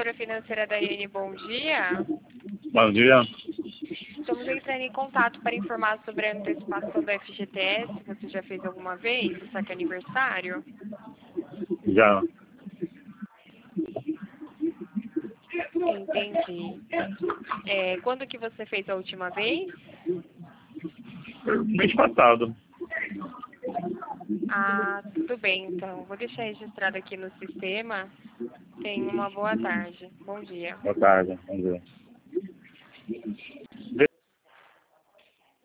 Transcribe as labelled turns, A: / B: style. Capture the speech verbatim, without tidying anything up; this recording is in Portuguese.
A: assessora financeira da Daiane, bom dia.
B: Bom dia.
A: Estamos entrando em contato para informar sobre a antecipação do F G T S. Você já fez alguma vez? O saque aniversário?
B: Já.
A: Entendi. É, quando que você fez a última vez?
B: Mês passado.
A: Ah, tudo bem, então. Vou deixar registrado aqui no sistema. Tenha uma boa tarde. Bom dia.
B: Boa tarde. Bom dia.